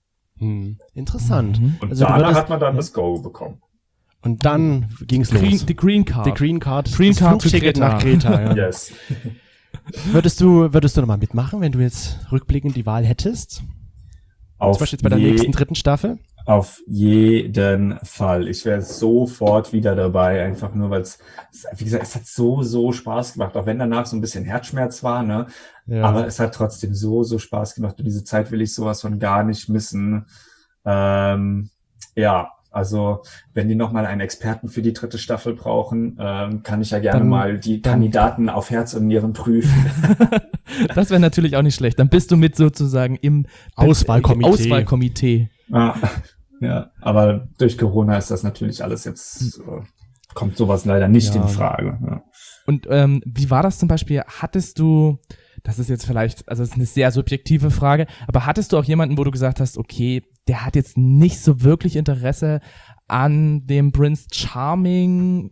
Hm. Interessant. Mhm. Und Also du danach würdest- hat man dann das Go bekommen. Und dann ging's Green, los. die Green Card. Die Green Card, Green das Card to Flugticket Kreta. nach Kreta. Ja. Yes. Würdest du, würdest du nochmal mitmachen, wenn du jetzt rückblickend die Wahl hättest? Auf, Zum Beispiel jetzt bei der je, nächsten dritten Staffel? auf jeden Fall. Ich wäre sofort wieder dabei, einfach nur, weil es, wie gesagt, es hat so, so Spaß gemacht, auch wenn danach so ein bisschen Herzschmerz war, ne? Ja. Aber es hat trotzdem so, so Spaß gemacht und diese Zeit will ich sowas von gar nicht missen. Ähm, ja, Also wenn die nochmal einen Experten für die dritte Staffel brauchen, ähm, kann ich ja gerne Dann- mal die dann- Kandidaten auf Herz und Nieren prüfen. Das wäre natürlich auch nicht schlecht. Dann bist du mit sozusagen im Auswahlkomitee. Auswahlkomitee. Ja, ja, aber durch Corona ist das natürlich alles jetzt, äh, kommt sowas leider nicht Ja. in Frage. Ja. Und ähm, wie war das zum Beispiel? Hattest du, das ist jetzt vielleicht, also das ist eine sehr subjektive Frage, aber hattest du auch jemanden, wo du gesagt hast, okay, der hat jetzt nicht so wirklich Interesse an dem Prince Charming?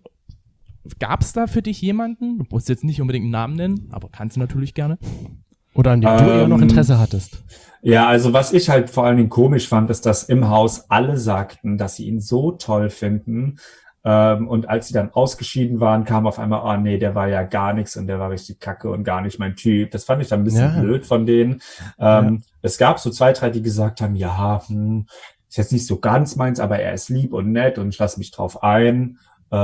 Gab es da für dich jemanden? Du musst jetzt nicht unbedingt einen Namen nennen, aber kannst du natürlich gerne. Oder an dem du eher noch Ähm, Interesse hattest. Ja, also was ich halt vor allen Dingen komisch fand, ist, dass im Haus alle sagten, dass sie ihn so toll finden. Ähm, und als sie dann ausgeschieden waren, kam auf einmal, oh nee, der war ja gar nichts und der war richtig kacke und gar nicht mein Typ. Das fand ich dann ein bisschen Ja. blöd von denen. Ähm, Es gab so zwei, drei, die gesagt haben, ja, hm, ist jetzt nicht so ganz meins, aber er ist lieb und nett und ich lasse mich drauf ein.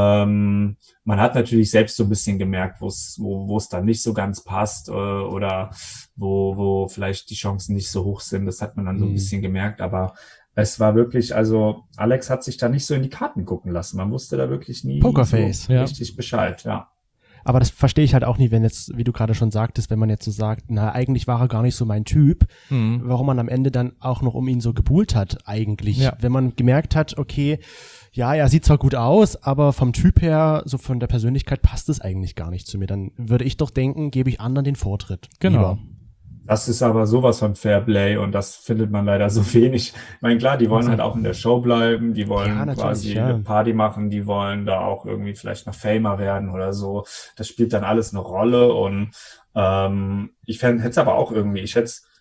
Ähm, man hat natürlich selbst so ein bisschen gemerkt, wo es wo wo es dann nicht so ganz passt äh, oder wo wo vielleicht die Chancen nicht so hoch sind. Das hat man dann so ein Mhm. bisschen gemerkt, aber es war wirklich, also Alex hat sich da nicht so in die Karten gucken lassen. Man wusste da wirklich nie Pokerface, so ja. richtig Bescheid, ja. Aber das verstehe ich halt auch nie, wenn jetzt, wie du gerade schon sagtest, wenn man jetzt so sagt, na, eigentlich war er gar nicht so mein Typ, Mhm. warum man am Ende dann auch noch um ihn so gebuhlt hat, eigentlich. Ja. Wenn man gemerkt hat, okay, ja, er sieht zwar gut aus, aber vom Typ her, so von der Persönlichkeit passt es eigentlich gar nicht zu mir, dann würde ich doch denken, gebe ich anderen den Vortritt. Genau. Lieber. Das ist aber sowas von Fairplay und das findet man leider so wenig. Ich meine, klar, die wollen Also- halt auch in der Show bleiben, die Ja, wollen natürlich, quasi ja. eine Party machen, die wollen da auch irgendwie vielleicht noch Famer werden oder so. Das spielt dann alles eine Rolle und ähm, ich hätte es aber auch irgendwie, ich hätte es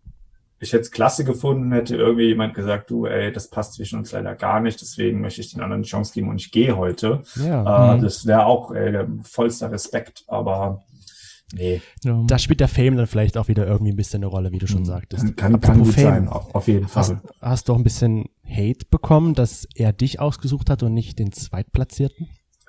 ich hätte es klasse gefunden, hätte irgendwie jemand gesagt, du, ey, das passt zwischen uns leider gar nicht, deswegen möchte ich den anderen eine Chance geben und ich gehe heute. Ja. Äh, Mhm. Das wäre auch ey, der vollster Respekt, aber nee. Ja. Da spielt der Fame dann vielleicht auch wieder irgendwie ein bisschen eine Rolle, wie du schon sagtest. Kann, kann, kann Apropos gut Fame. sein, auf auf jeden Hast, Fall. hast du auch ein bisschen Hate bekommen, dass er dich ausgesucht hat und nicht den Zweitplatzierten?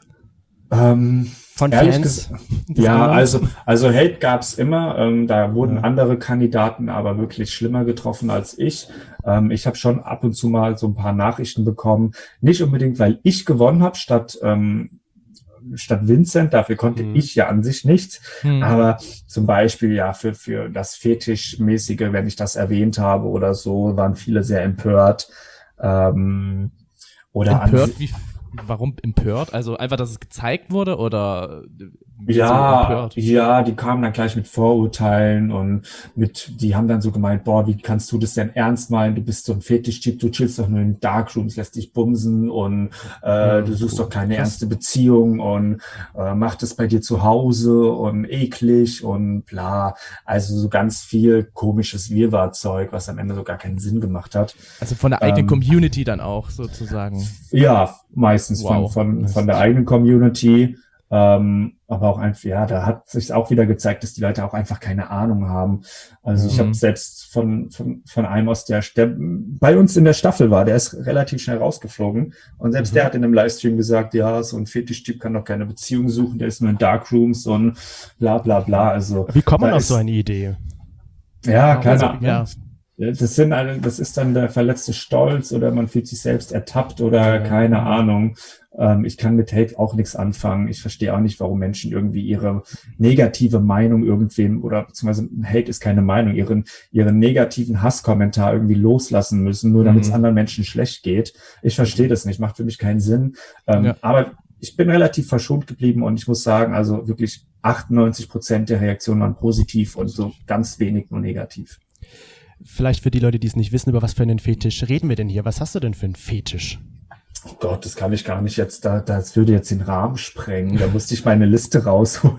Ähm, Von Ehrlich Fans? ges- des ja, anderen? also, also Hate gab's immer. Ähm, da wurden Ja. andere Kandidaten aber wirklich schlimmer getroffen als ich. Ähm, ich habe schon ab und zu mal so ein paar Nachrichten bekommen. Nicht unbedingt, weil ich gewonnen habe, statt ähm, statt Vincent. Dafür konnte Mhm. ich ja an sich nichts. Mhm. Aber zum Beispiel ja für für das Fetischmäßige, wenn ich das erwähnt habe oder so, waren viele sehr empört. Ähm, oder an Empört, si- wie, warum empört? Also einfach, dass es gezeigt wurde oder äh, Ja, so empört? ja, die kamen dann gleich mit Vorurteilen und mit, die haben dann so gemeint, boah, wie kannst du das denn ernst meinen? Du bist so ein Fetischtyp, du chillst doch nur in Darkrooms, lässt dich bumsen und äh, du suchst doch keine krass. ernste Beziehung und äh, mach das bei dir zu Hause und eklig und bla. Also so ganz viel komisches Wirrwarr-Zeug, was am Ende so gar keinen Sinn gemacht hat. Also von der eigenen Ähm, Community dann auch sozusagen. Ja, meistens Wow. von, von, von der eigenen Community. Ähm, aber auch einfach, ja, da hat sich auch wieder gezeigt, dass die Leute auch einfach keine Ahnung haben. Also ich Mhm. habe selbst von, von, von einem aus der, der bei uns in der Staffel war, der ist relativ schnell rausgeflogen. Und selbst Mhm. der hat in einem Livestream gesagt, ja, so ein Fetischtyp kann doch keine Beziehung suchen, der ist nur in Darkrooms und bla bla bla. Also Wie kommt man da auf ist- so eine Idee? ja, keine Also, Ahnung. ja. Das sind eine, das ist dann der verletzte Stolz oder man fühlt sich selbst ertappt oder Ja. keine Ahnung. Ähm, ich kann mit Hate auch nichts anfangen. Ich verstehe auch nicht, warum Menschen irgendwie ihre negative Meinung irgendwem oder beziehungsweise Hate ist keine Meinung, ihren, ihren negativen Hasskommentar irgendwie loslassen müssen, nur damit es Mhm. anderen Menschen schlecht geht. Ich verstehe das nicht, macht für mich keinen Sinn. Ähm, Ja. Aber ich bin relativ verschont geblieben und ich muss sagen, also wirklich achtundneunzig Prozent der Reaktionen waren positiv und so ganz wenig nur negativ. Vielleicht für die Leute, die es nicht wissen, über was für einen Fetisch reden wir denn hier? Was hast du denn für einen Fetisch? Oh Gott, das kann ich gar nicht jetzt, da, das würde jetzt den Rahmen sprengen. Da musste ich meine Liste rausholen.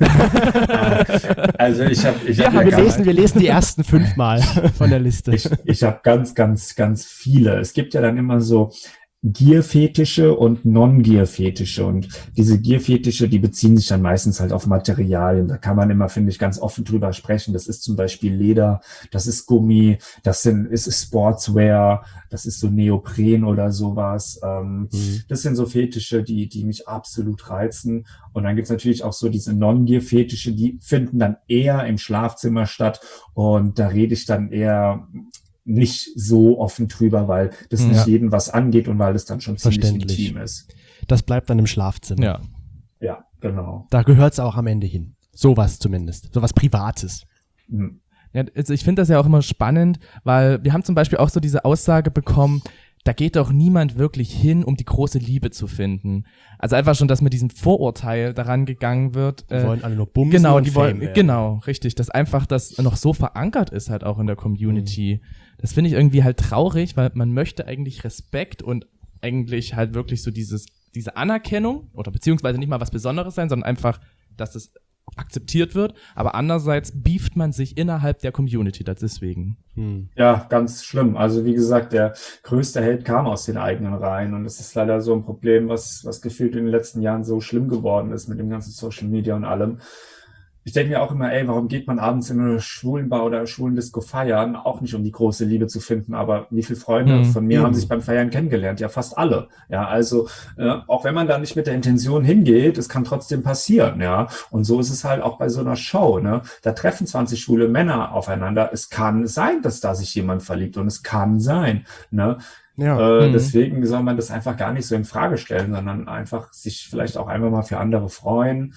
Also ich habe, ich Wir habe haben Wir ganz, lesen, wir lesen die ersten fünfmal von der Liste. ich, ich habe ganz, ganz, ganz viele. Es gibt ja dann immer so Gier-Fetische und Non-Gier-Fetische. Und diese Gier-Fetische, die beziehen sich dann meistens halt auf Materialien. Da kann man immer, finde ich, ganz offen drüber sprechen. Das ist zum Beispiel Leder, das ist Gummi, das sind, ist Sportswear, das ist so Neopren oder sowas. Ähm, Mhm. Das sind so Fetische, die, die mich absolut reizen. Und dann gibt's natürlich auch so diese Non-Gier-Fetische, die finden dann eher im Schlafzimmer statt. Und da rede ich dann eher nicht so offen drüber, weil das Ja. nicht jedem was angeht und weil es dann schon ziemlich Verständlich. intim ist. Das bleibt dann im Schlafzimmer. Ja. Ja, genau. Da gehört es auch am Ende hin. Sowas zumindest. Sowas Privates. Mhm. Ja, also ich finde das ja auch immer spannend, weil wir haben zum Beispiel auch so diese Aussage bekommen, da geht doch niemand wirklich hin, um die große Liebe zu finden. Also einfach schon, dass mit diesem Vorurteil daran gegangen wird. Die äh, wollen alle nur bumsen genau, und die Fame wollen, werden. genau, richtig, dass einfach das noch so verankert ist halt auch in der Community. Das finde ich irgendwie halt traurig, weil man möchte eigentlich Respekt und eigentlich halt wirklich so dieses, diese Anerkennung oder beziehungsweise nicht mal was Besonderes sein, sondern einfach, dass es akzeptiert wird, aber andererseits beeft man sich innerhalb der Community, das deswegen. Hm. Ja, ganz schlimm. Also wie gesagt, der größte Hate kam aus den eigenen Reihen und es ist leider so ein Problem, was was gefühlt in den letzten Jahren so schlimm geworden ist mit dem ganzen Social Media und allem. Ich denke mir auch immer, ey, warum geht man abends in eine Schwulenbar oder Schwulendisco feiern? Auch nicht, um die große Liebe zu finden, aber wie viele Freunde Mhm, von mir eben. haben sich beim Feiern kennengelernt? Ja, fast alle. Ja, also äh, auch wenn man da nicht mit der Intention hingeht, es kann trotzdem passieren, ja. Und so ist es halt auch bei so einer Show, ne? Da treffen zwanzig schwule Männer aufeinander. Es kann sein, dass da sich jemand verliebt und es kann sein, ne? Ja. Äh, Mhm. Deswegen soll man das einfach gar nicht so in Frage stellen, sondern einfach sich vielleicht auch einfach mal für andere freuen.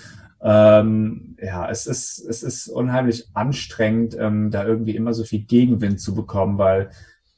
Ähm, ja, es ist, es ist unheimlich anstrengend, ähm, da irgendwie immer so viel Gegenwind zu bekommen, weil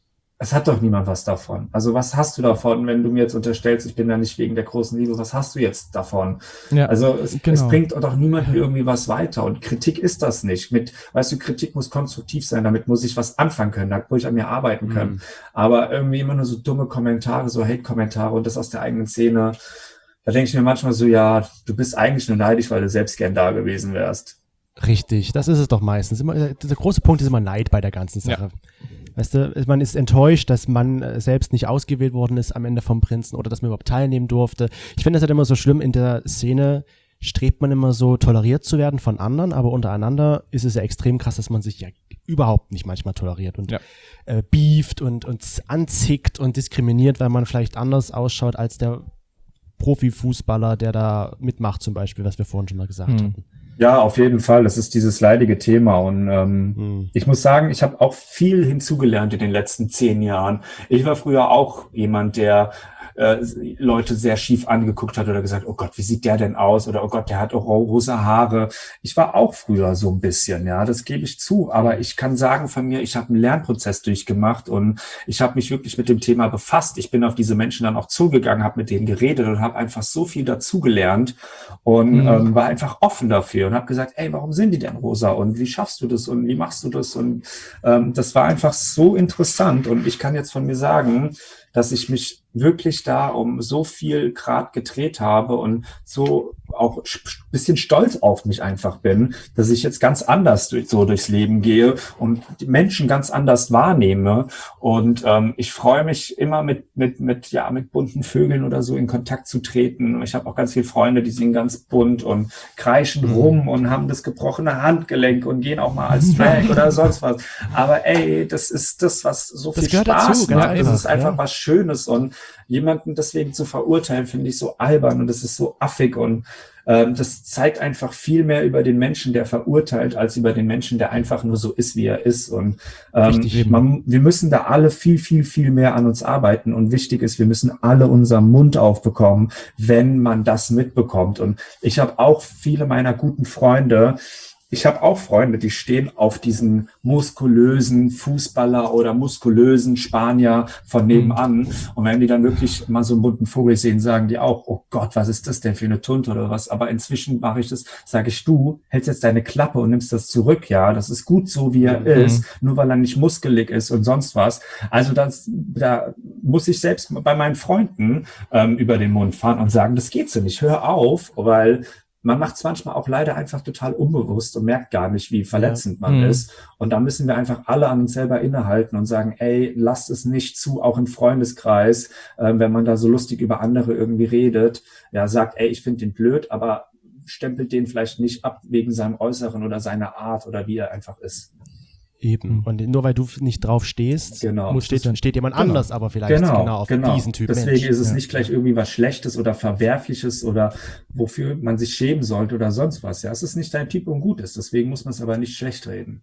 es hat doch niemand was davon. Also was hast du davon, wenn du mir jetzt unterstellst, ich bin da nicht wegen der großen Liebe, was hast du jetzt davon? Ja, Also es, genau. es bringt doch niemandem irgendwie was weiter und Kritik ist das nicht. Mit, weißt du, Kritik muss konstruktiv sein, damit muss ich was anfangen können, da muss ich an mir arbeiten können. Mhm. Aber irgendwie immer nur so dumme Kommentare, so Hate-Kommentare und das aus der eigenen Szene, da denke ich mir manchmal so, ja, du bist eigentlich nur neidisch, weil du selbst gern da gewesen wärst. Richtig, das ist es doch meistens. Immer, der große Punkt ist immer Neid bei der ganzen Sache. Weißt du, man ist enttäuscht, dass man äh, selbst nicht ausgewählt worden ist am Ende vom Prinzen oder dass man überhaupt teilnehmen durfte. Ich finde das halt immer so schlimm, in der Szene strebt man immer so toleriert zu werden von anderen, aber untereinander ist es ja extrem krass, dass man sich ja überhaupt nicht manchmal toleriert und Ja. äh, beeft und, und anzickt und diskriminiert, weil man vielleicht anders ausschaut als der Profifußballer, der da mitmacht zum Beispiel, was wir vorhin schon mal gesagt Hm. hatten. Ja, auf jeden Fall. Das ist dieses leidige Thema. Und ähm, Hm. ich muss sagen, ich habe auch viel hinzugelernt in den letzten zehn Jahren. Ich war früher auch jemand, der äh, Leute sehr schief angeguckt hat oder gesagt, oh Gott, wie sieht der denn aus? Oder oh Gott, der hat auch rosa Haare. Ich war auch früher so ein bisschen, ja, das gebe ich zu. Aber ich kann sagen von mir, ich habe einen Lernprozess durchgemacht und ich habe mich wirklich mit dem Thema befasst. Ich bin auf diese Menschen dann auch zugegangen, habe mit denen geredet und habe einfach so viel dazugelernt und Mhm. ähm, war einfach offen dafür und habe gesagt, ey, warum sind die denn rosa und wie schaffst du das und wie machst du das? Und ähm, das war einfach so interessant und ich kann jetzt von mir sagen, dass ich mich wirklich da um so viel Grad gedreht habe und so auch ein bisschen stolz auf mich einfach bin, dass ich jetzt ganz anders durch, so durchs Leben gehe und die Menschen ganz anders wahrnehme. Und ähm, ich freue mich immer mit mit mit ja mit bunten Vögeln oder so in Kontakt zu treten. Ich habe auch ganz viele Freunde, die singen ganz bunt und kreischen Mhm. rum und haben das gebrochene Handgelenk und gehen auch mal als Drag oder sonst was. Aber ey, das ist das, was so Das viel gehört Spaß dazu, ganz macht. Das einfach, ist einfach ja. was Schönes und jemanden deswegen zu verurteilen, finde ich so albern und das ist so affig und ähm, das zeigt einfach viel mehr über den Menschen, der verurteilt, als über den Menschen, der einfach nur so ist, wie er ist. Und ähm, Richtig. man, wir müssen da alle viel, viel, viel mehr an uns arbeiten. Und wichtig ist, wir müssen alle unseren Mund aufbekommen, wenn man das mitbekommt. Und ich habe auch viele meiner guten Freunde, ich habe auch Freunde, die stehen auf diesen muskulösen Fußballer oder muskulösen Spanier von nebenan. Und wenn die dann wirklich mal so einen bunten Vogel sehen, sagen die auch, oh Gott, was ist das denn für eine Tunte oder was? Aber inzwischen mache ich das, sage ich, du hältst jetzt deine Klappe und nimmst das zurück, ja. Das ist gut so, wie er Mhm. ist, nur weil er nicht muskelig ist und sonst was. Also das, da muss ich selbst bei meinen Freunden ähm, über den Mund fahren und sagen, das geht so nicht, hör auf, weil man macht es manchmal auch leider einfach total unbewusst und merkt gar nicht, wie verletzend man Mhm. ist. Und da müssen wir einfach alle an uns selber innehalten und sagen, ey, lasst es nicht zu, auch im Freundeskreis, äh, wenn man da so lustig über andere irgendwie redet, ja, sagt, ey, ich finde den blöd, aber stempelt den vielleicht nicht ab wegen seinem Äußeren oder seiner Art oder wie er einfach ist. Eben. Mhm. Und nur weil du nicht drauf stehst, Genau. muss steht, steht jemand Genau. anders aber vielleicht Genau, genau, auf genau. diesen Typ Deswegen Mensch. ist es Ja. nicht gleich irgendwie was Schlechtes oder Verwerfliches oder wofür man sich schämen sollte oder sonst was. Ja, es ist nicht dein Typ und gut ist. Deswegen muss man es aber nicht schlecht reden.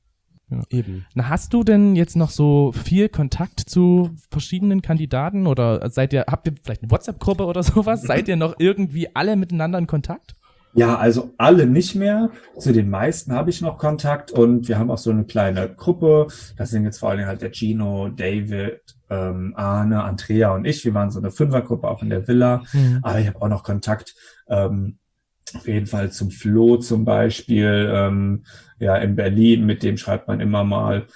Eben. Na, hast du denn jetzt noch so viel Kontakt zu verschiedenen Kandidaten oder seid ihr, habt ihr vielleicht eine WhatsApp-Gruppe oder sowas? Seid ihr noch irgendwie alle miteinander in Kontakt? Ja, also alle nicht mehr. Zu den meisten habe ich noch Kontakt und wir haben auch so eine kleine Gruppe. Das sind jetzt vor allem halt der Gino, David, ähm, Arne, Andrea und ich. Wir waren so eine Fünfergruppe auch in der Villa. Mhm. Aber ich habe auch noch Kontakt ähm, auf jeden Fall zum Flo zum Beispiel, ähm, ja, in Berlin. Mit dem schreibt man immer mal.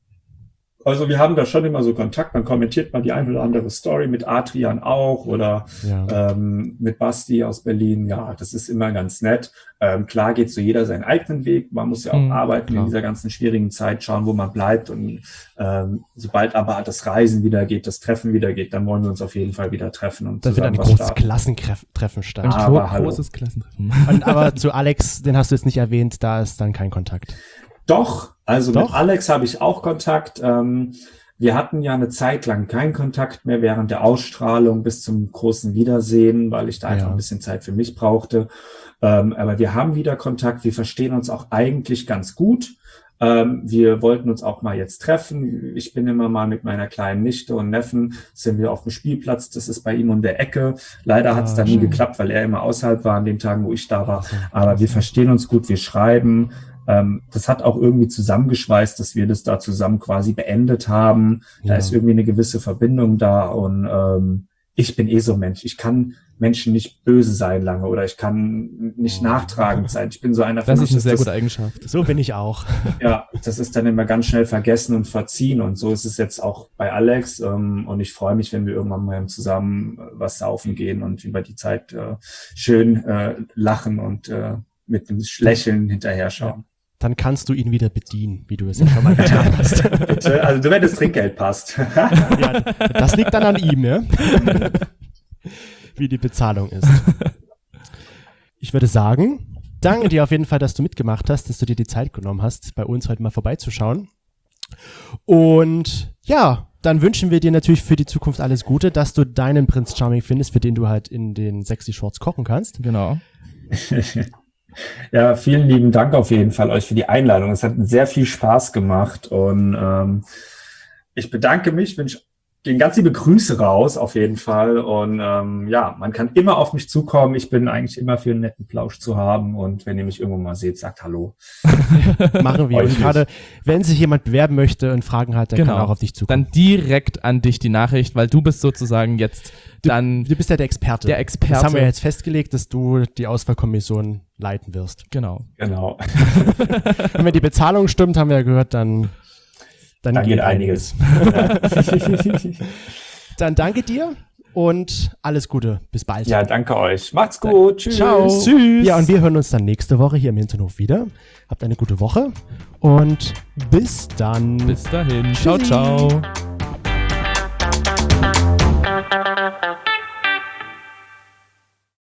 Also wir haben da schon immer so Kontakt, man kommentiert mal die ein oder andere Story, mit Adrian auch oder ja. ähm, mit Basti aus Berlin. Ja, das ist immer ganz nett. Ähm, klar geht so jeder seinen eigenen Weg. Man muss ja auch mhm, arbeiten klar. in dieser ganzen schwierigen Zeit, schauen, wo man bleibt. Und ähm, sobald aber das Reisen wieder geht, das Treffen wieder geht, dann wollen wir uns auf jeden Fall wieder treffen. Und da findet ein großes Klassentreffen statt. Ein aber, großes Klassentreffen. Und, aber zu Alex, den hast du jetzt nicht erwähnt, da ist dann kein Kontakt. Doch, also Doch? mit Alex habe ich auch Kontakt. Ähm, wir hatten ja eine Zeit lang keinen Kontakt mehr während der Ausstrahlung bis zum großen Wiedersehen, weil ich da einfach ja. ein bisschen Zeit für mich brauchte. Ähm, aber wir haben wieder Kontakt. Wir verstehen uns auch eigentlich ganz gut. Ähm, wir wollten uns auch mal jetzt treffen. Ich bin immer mal mit meiner kleinen Nichte und Neffen, sind wir auf dem Spielplatz. Das ist bei ihm um der Ecke. Leider hat es dann nie geklappt, weil er immer außerhalb war an den Tagen, wo ich da war. Aber wir verstehen uns gut, wir schreiben. Das hat auch irgendwie zusammengeschweißt, dass wir das da zusammen quasi beendet haben. Da ja. ist irgendwie eine gewisse Verbindung da und ähm, ich bin eh so ein Mensch. Ich kann Menschen nicht böse sein lange oder ich kann nicht oh. nachtragend sein. Ich bin so einer von Das ist eine sehr das, gute Eigenschaft. So bin ich auch. Ja, das ist dann immer ganz schnell vergessen und verziehen und so ist es jetzt auch bei Alex ähm, und ich freue mich, wenn wir irgendwann mal zusammen äh, was saufen gehen und über die Zeit äh, schön äh, lachen und äh, mit einem Lächeln hinterher schauen. Ja. Dann kannst du ihn wieder bedienen, wie du es ja schon mal getan hast. Bitte, also du, wenn das Trinkgeld passt. Ja, das liegt dann an ihm, ne? Wie die Bezahlung ist. Ich würde sagen, danke dir auf jeden Fall, dass du mitgemacht hast, dass du dir die Zeit genommen hast, bei uns heute mal vorbeizuschauen. Und ja, dann wünschen wir dir natürlich für die Zukunft alles Gute, dass du deinen Prinz Charming findest, für den du halt in den Sexy Shorts kochen kannst. Genau. Ja, vielen lieben Dank auf jeden Fall euch für die Einladung. Es hat sehr viel Spaß gemacht und ähm, ich bedanke mich, wünsche gehen ganz liebe Grüße raus auf jeden Fall und ähm, ja, man kann immer auf mich zukommen. Ich bin eigentlich immer für einen netten Plausch zu haben und wenn ihr mich irgendwo mal seht, sagt Hallo. Machen wir. Und gerade wenn sich jemand bewerben möchte und Fragen hat, dann genau. kann er auch auf dich zukommen. Dann direkt an dich die Nachricht, weil du bist sozusagen jetzt du, dann... Du bist ja der Experte. Der Experte. Das haben wir jetzt festgelegt, dass du die Auswahlkommission leiten wirst. Genau. Genau. Und wenn die Bezahlung stimmt, haben wir ja gehört, dann... Dann, dann geht, geht einiges. einiges. Dann danke dir und alles Gute. Bis bald. Ja, danke euch. Macht's gut. Tschüss. Ciao. Tschüss. Ja, und wir hören uns dann nächste Woche hier im Hinterhof wieder. Habt eine gute Woche und bis dann. Bis dahin. Tschüssi. Ciao, ciao.